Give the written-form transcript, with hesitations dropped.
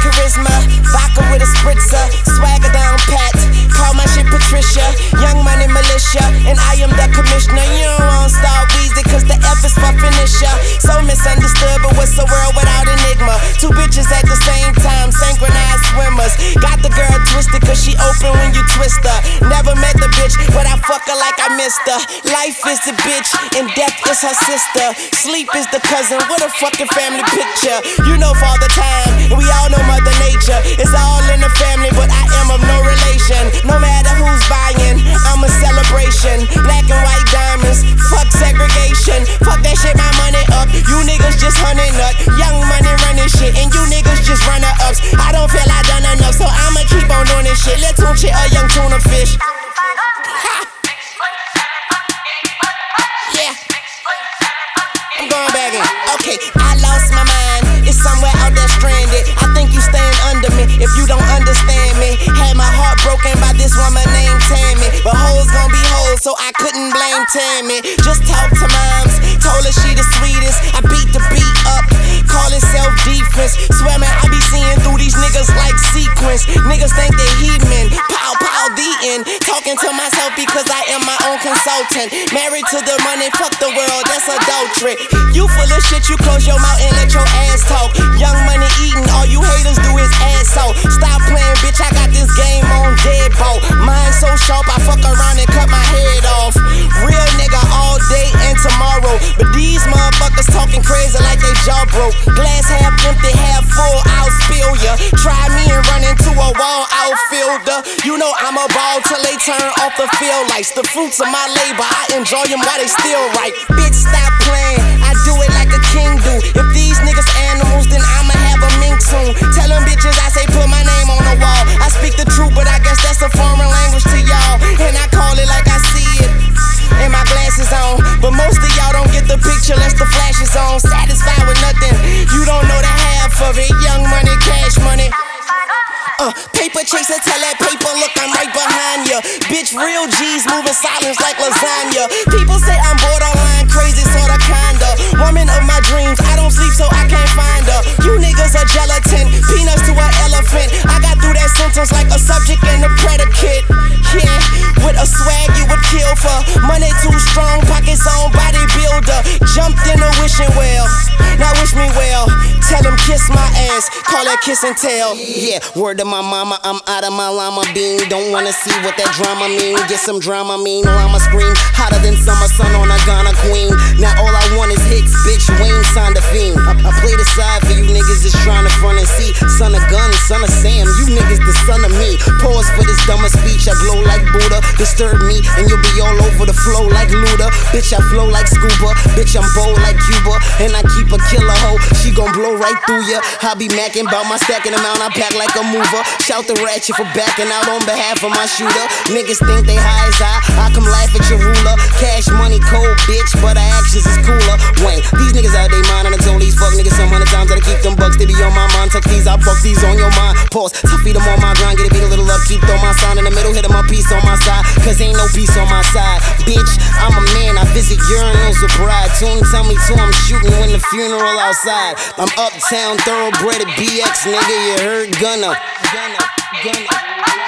charisma, vodka with a spritzer, swagger down pat. Call my shit Patricia, Young Money Militia, and I am the commissioner. You don't want Star Weezy, cause the F is for finisher. So misunderstood, but what's a world without enigma? Two bitches at the same time, synchronized swimmers. Got the girl twisted, cause she open when you twist her. Never met the bitch, but I fuck her like I missed her. Life is the bitch, and death is her sister. Sleep is the cousin, what a fucking family picture. You know Father Time, and we all know Mother Nature. It's all in the family, but I am of no relation. No matter who's buying, I'm a celebration. Black and white diamonds, fuck segregation. Fuck that shit, my money up. You niggas just hunting nut. Young Money running shit, and you niggas just runner-ups. I don't feel I done enough, so I'ma keep on doing this shit. Let's tune shit a young tuna fish. Ha! Yeah. I'm going back in. Okay, I lost my mind. It's somewhere out there stranded. I think you staying under me if you don't understand me. Had my heart broken by this woman named Tammy, but hoes gon' be hoes, so I couldn't blame Tammy. Just talk to moms, told her she the sweetest. I beat the beat up, call it self-defense. Swear man, I be seeing through these niggas like sequence. Niggas think they heathen, pow pow the end. Talking to myself because I am my own consultant. Married to the money, fuck the world, that's adultery. You full of shit, you close your mouth and let your ass talk. Young Money eating, all you haters do is ass out. Stop playing, bitch, I got this game on deadbolt. Mine so sharp, I fuck around and cut my head off. Real nigga all day and tomorrow, but these motherfuckers talking crazy like they jaw broke. Glass half empty, half full, I'll spill ya. Try me and run into a wall outfielder. You know I'm a ball till they turn off the field lights. The fruits of my labor, I enjoy them while they still right. Bitch, stop playing, I do it like a king do. If these niggas animals, then I'ma have a mink soon. Tell them bitches I say put my name on the wall. I speak the truth, but I guess that's a foreign language to y'all, and I call it like I see it. And my glasses on, but most of y'all don't get the picture unless the flash is on. Satisfied with nothing, you don't know the half of it. Young Money, cash money. Paper chaser, tell that paper, look, I'm right behind ya. Bitch, real G's moving silence like lasagna. People say I'm borderline crazy, sorta kinda. Woman of my dreams, I don't sleep so I can't find her. You niggas are gelatin, peanuts to an elephant. I got through that sentence like a subject and a predicate. Yeah, with a swag you would kill for. Money too strong, pockets on bodybuilder. Jumped in a wishing well, now wish me well. Tell them kiss my ass, call that kiss and tell. Yeah, word to my mama, I'm out of my llama bean. Don't wanna see what that drama mean. Get some drama mean, llama scream hotter than summer sun on a Ghana queen. Now all I want is hits, bitch, Wayne signed a fiend. I play the side for you niggas just trying to front and see. Son of gun, son of Sam, you niggas the son of me. Pause for this dumber speech, I glow like Buddha. Disturb me and you'll be all over the flow like Luda. Bitch, I flow like Scuba, bitch, I'm bold like Cuba. And I keep a killer hoe, she gon' blow right through ya. I be macking bout my stacking amount, I pack like a mover. Shout the ratchet for backing out on behalf of my shooter. Niggas think they high as I come laugh at your ruler. Cash money cold, bitch, but our actions is cooler. Wayne, these niggas out they mind, and I told these fuck niggas some 100 times that I keep them bucks, they be on my mind. Tuck these, I fuck these on your mind. Pause, I feed them on my grind, get a beat a little up, keep throw my sign in the middle, hit them my piece on my side, cause ain't no peace on my side. Bitch, I'm a man, I visit urinals with bride. Tune tell me to, I'm shooting when the funeral outside. I'm uptown, thoroughbred at BX, nigga, you heard Gunna.